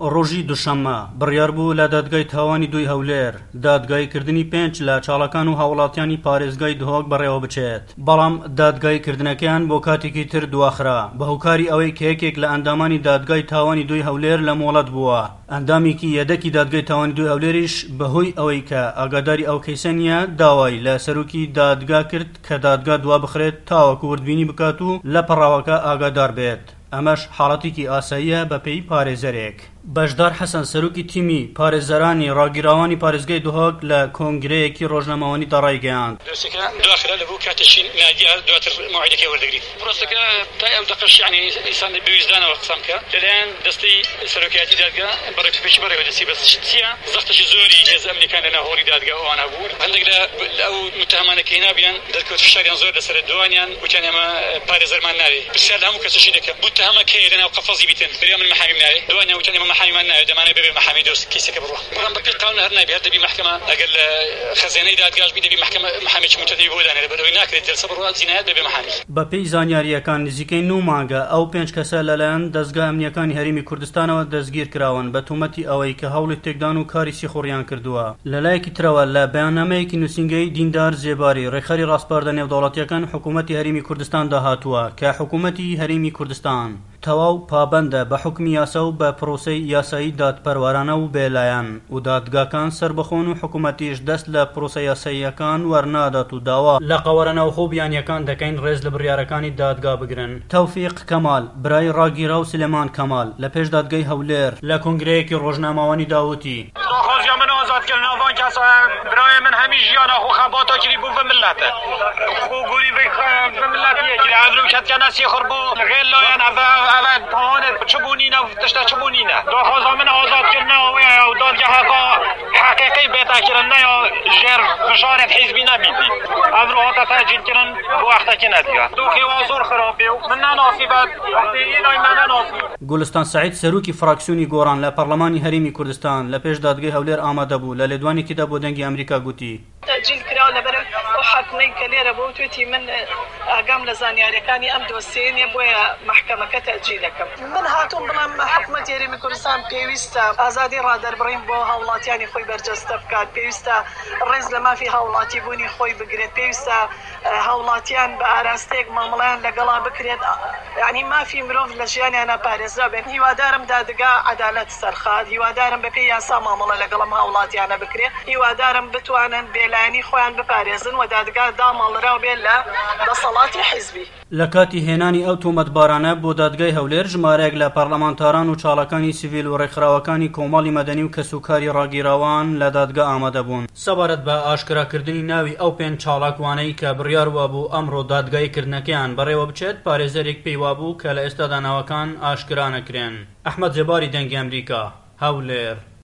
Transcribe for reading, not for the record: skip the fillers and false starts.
ڕۆژی دووشەممە بڕیار بوو لە دادگای تاوانی دوی هەولێر دادگایکردنی 5 لە چاڵەکان و هاوڵاتیانی پارێزگای دهۆک بەڕێوە بچێت، بەڵام دادگایکردنەکەیان بۆ کاتێکی تر دواخرا بە هۆکاری ئەوەی کە یەکێک لە ئەندامانی دادگای تاوانی دوی هەولێر لە مۆڵەت بووە. ئەندامێکی یەدەکی دادگای تاوانی دوی هەولێریش بەهۆی ئەوەی کە ئاگاداری ئەو کەیسە نیە داوای لە سەرۆکی دادگا کرد کە دادگا دوا بخرێت تاوەکو وردبینی بکات و لە پەڕاوەکە ئاگادار بێت. ئەمەش حاڵەتێکی ئاساییە بەپێی پارێزەرێک. بەشدار حەسەن سەرۆکی تیمی پارێزەرانی ڕاگیراوانی پارێزگای دهۆک لە کۆنگرەیەکی ڕۆژنامەوانی داڕایگەیاند. دۆسەکە داخرا لەبوو کاتێکی نادیار دواتر موعدەکەی وەردەگریت. پرۆسەکە تا ئەو دەقەش یعنی ئینسان بویزدانەوە قسەم کە لەلایەن دەستەی سەرۆکایەتی دادگا بەڕێکپێکی بەڕێوە دەچی بەس چییە؟ زەختێکی زۆری هێز ئەمریکان لە ناوهۆری دادگا ئەوانە بوون. هەندێک لە ئەو متهمانەکەی نابیان دەرکەوت فشاریان زۆر لەسەر دوانیان وتیان ئێمە پارێزەرمان ناوێ. پرسیار لە هەموو کەسێکی دەکەم متهمەکەی لەناو قەفەزی بیتن بەریان من محامی ناوێ. دوانیان وتیان ئێمە محامیمان ناوێ دەمانێت ببێ محامی دۆست کیسەکە بڕوە. بەڵام بەپێی قانون هەر نابێت هەر دەبی محکەمە ئەگەر لە خەزانەی دادگاش بی دەبی محکەمە محامێکی متەدەی بۆ دانێت بەرەوەی ناکرێت جەلسە بڕوە جینایەت ببێ محامی. بەپێی زانیاریەکان نزیکەی 9 مانگە ئەو 5 کەسە لەلایەن دەستگا ئەمنیەکانی هەرێمی کوردستانەوە دەستگیر کراون بە تومەتی ئەوەی کە هەوڵی تێکدان و کاری سیخۆڕیان کردووە. لەلایەکی ترەوە لە بەیاننامەیەکی نووسینگەی دیندار زێباری ڕێکخەری ڕاستپاردە نێودەوڵەتیەکان حکوومەتی هەرێمی کوردستان داهاتووە کە حکوومەتی هەرێمی کوردستان تەواو پابەندە بە حکمی یاسا و بە پرۆسەی یاسایی دادپەروەرانە و بێلایەن و دادگاکان سربەخۆن و حکوومەتیش دەست لە پرۆسە یاساییەکان وەرنادات و داوا لە قەوەرە ناوخۆ بیانیەکان دەکەین ڕێز لە بڕیارەکانی دادگا بگرن. تەوفیق کەمال برای ڕاگیرا و سلێمان کەمال لە پێش دادگای هەولێر لە کۆنگرەیەکی ڕۆژنامەوانی داوتی آزادکردن آوان کسا برای من همیشه ژیانە خۆ خەباتۆ کردی بوو بە ملەتە خۆ گوری بە ملەتیە کردی ئەڤرو کەتکە نەسی خڕ بوو غێر لایەن ئەڤە تاوانێت چ بوونینە و تشتە چ بوونینە داخوازا من ئازادکردنەوە و دادگەهەکە حەقیقی بێتاکردن یا ژێر فشارێت حیزبی نەبیدی ئەڤرو هاتە تەجدیدکردن بۆ وەختێکی نەدیە دۆخێوا زۆر خراپێ و من نەناسیبەت وەختێنای من نەناسی. گولستان سعید سەرۆکی فراکسیۆنی گۆڕان لە پەرلەمانی هەرێمی کوردستان لە پێش دادگای هەولێر ئامادە بوو لە لێدوانێکیدا بۆ دەنگی ئەمریکا گوتی تەجیل کراوە لەبەر ئەو حاکمەی کە لێرە بۆ توێتی من ئاگام لە زانیاریەکانی ئەم دۆسیەیە بۆیە محکەمەکە تەجیل دەکەم. من هاتووم بڵام حکوومەتی هەرێمی کوردستان پێویستە ئازادی ڕادەربڕین بۆ هاوڵاتیانی خۆی بەرجەستە بکات، پێویستە ڕێز لە مافی هاوڵاتی بوونی خۆی بگرێت، پێویستە هاوڵاتیان بە ئاراستەیەک مامەڵەیان لەگەڵا بکرێت، یعنی مافی مرۆڤ لە ژیانیانە پارێزرا بێت. هیوادارم دادگا عەدالەت سەرخات، هیوادارم بەپێی یاسا مامەڵە لەگەڵم هاوڵاتیانە بکرێت، هیوادارم بتوانن بێلایەنی خۆیان بپارێزن و دادگا دامەڵراو بێت لە دەسەڵاتی حیزبی. لە کاتی هێنانی ئەو تۆمەتبارانە بۆ دادگای هەولێر ژمارەیەک لە پەرلەمانتاران و چاڵەکانی سیڤیل و ڕێکخراوەکانی کۆمەڵی مەدەنی و کەسوکاری ڕاگیراوان لە دادگا ئامادە بوون سەبارەت بە ئاشکراکردنی ناوی ئەو 5 چاڵاکوانەی کە بڕیار وابوو ئەمڕۆ دادگایکردنەکەیان بەڕێوە بچێت پارێزەرێک پێی وابوو کە لە ئێستادا ناوەکان ئاشکرا نەکرێن. ئەحمەد جەباری دەنگی ئەمریکا هەولێر.